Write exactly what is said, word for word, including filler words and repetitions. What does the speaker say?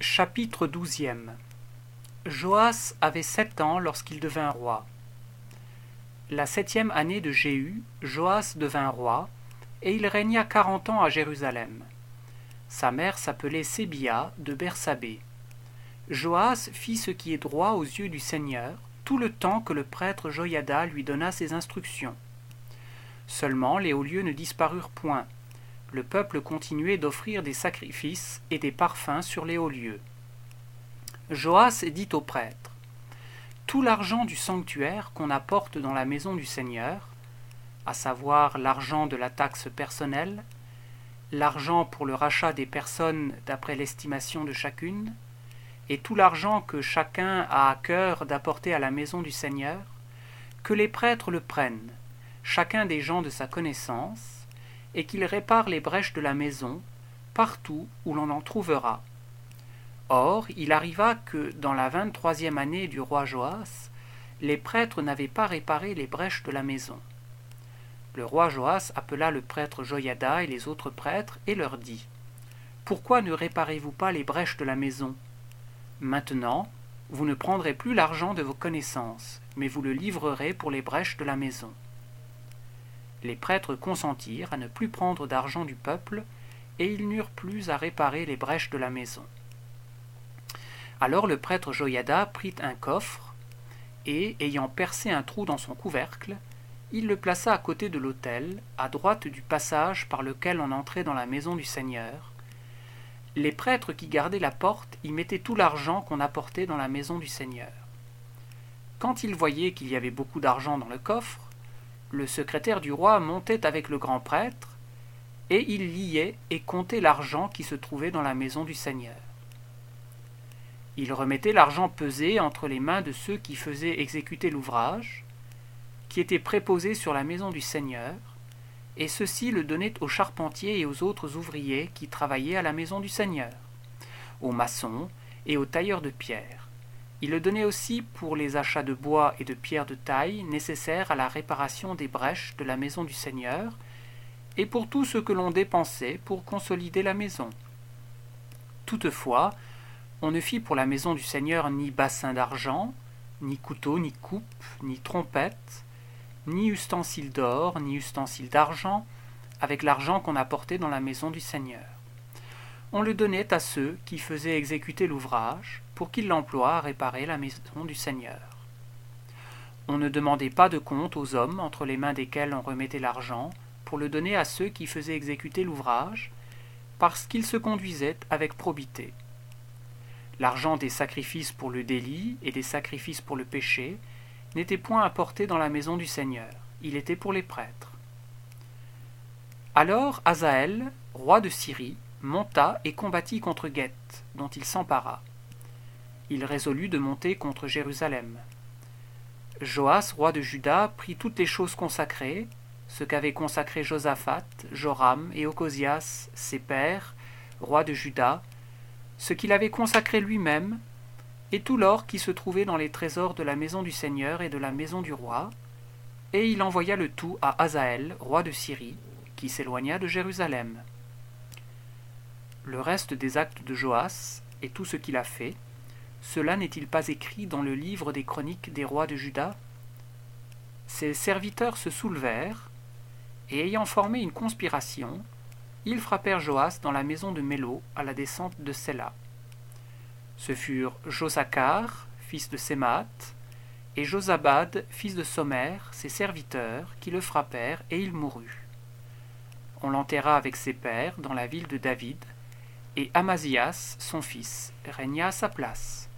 Chapitre douzième. Joas avait sept ans lorsqu'il devint roi. La septième année de Jéhu, Joas devint roi, et il régna quarante ans à Jérusalem. Sa mère s'appelait Sébia de Bersabée. Joas fit ce qui est droit aux yeux du Seigneur, tout le temps que le prêtre Joiada lui donna ses instructions. Seulement les hauts lieux ne disparurent point. Le peuple continuait d'offrir des sacrifices et des parfums sur les hauts lieux. Joas dit aux prêtres: tout l'argent du sanctuaire qu'on apporte dans la maison du Seigneur, à savoir l'argent de la taxe personnelle, l'argent pour le rachat des personnes d'après l'estimation de chacune, et tout l'argent que chacun a à cœur d'apporter à la maison du Seigneur, que les prêtres le prennent, chacun des gens de sa connaissance, et qu'ils réparent les brèches de la maison, partout où l'on en trouvera. Or, il arriva que, dans la vingt-troisième année du roi Joas, les prêtres n'avaient pas réparé les brèches de la maison. Le roi Joas appela le prêtre Joiada et les autres prêtres et leur dit: pourquoi ne réparez-vous pas les brèches de la maison? Maintenant, vous ne prendrez plus l'argent de vos connaissances, mais vous le livrerez pour les brèches de la maison. Les prêtres consentirent à ne plus prendre d'argent du peuple, et ils n'eurent plus à réparer les brèches de la maison. Alors le prêtre Joiada prit un coffre, et, ayant percé un trou dans son couvercle, il le plaça à côté de l'autel, à droite du passage par lequel on entrait dans la maison du Seigneur. Les prêtres qui gardaient la porte y mettaient tout l'argent qu'on apportait dans la maison du Seigneur. Quand ils voyaient qu'il y avait beaucoup d'argent dans le coffre, le secrétaire du roi montait avec le grand prêtre, et il liait et comptait l'argent qui se trouvait dans la maison du Seigneur. Il remettait l'argent pesé entre les mains de ceux qui faisaient exécuter l'ouvrage, qui était préposé sur la maison du Seigneur, et ceux-ci le donnaient aux charpentiers et aux autres ouvriers qui travaillaient à la maison du Seigneur, aux maçons et aux tailleurs de pierre. Il le donnait aussi pour les achats de bois et de pierres de taille nécessaires à la réparation des brèches de la maison du Seigneur, et pour tout ce que l'on dépensait pour consolider la maison. Toutefois, on ne fit pour la maison du Seigneur ni bassin d'argent, ni couteau, ni coupe, ni trompette, ni ustensiles d'or, ni ustensiles d'argent, avec l'argent qu'on apportait dans la maison du Seigneur. On le donnait à ceux qui faisaient exécuter l'ouvrage, pour qu'ils l'emploient à réparer la maison du Seigneur. On ne demandait pas de compte aux hommes entre les mains desquels on remettait l'argent, pour le donner à ceux qui faisaient exécuter l'ouvrage, parce qu'ils se conduisaient avec probité. L'argent des sacrifices pour le délit et des sacrifices pour le péché n'était point apporté dans la maison du Seigneur, il était pour les prêtres. Alors Hazaël, roi de Syrie, monta et combattit contre Gueth, dont il s'empara. Il résolut de monter contre Jérusalem. Joas, roi de Juda, prit toutes les choses consacrées, ce qu'avaient consacré Josaphat, Joram et Ocosias, ses pères, rois de Juda, ce qu'il avait consacré lui-même, et tout l'or qui se trouvait dans les trésors de la maison du Seigneur et de la maison du roi, et il envoya le tout à Hazaël, roi de Syrie, qui s'éloigna de Jérusalem. Le reste des actes de Joas, et tout ce qu'il a fait, cela n'est-il pas écrit dans le livre des chroniques des rois de Juda? Ses serviteurs se soulevèrent, et ayant formé une conspiration, ils frappèrent Joas dans la maison de Mélo à la descente de Séla. Ce furent Josachar, fils de Sémaat, et Josabad, fils de Somer, ses serviteurs, qui le frappèrent, et il mourut. On l'enterra avec ses pères dans la ville de David, et Amazias, son fils, régna à sa place.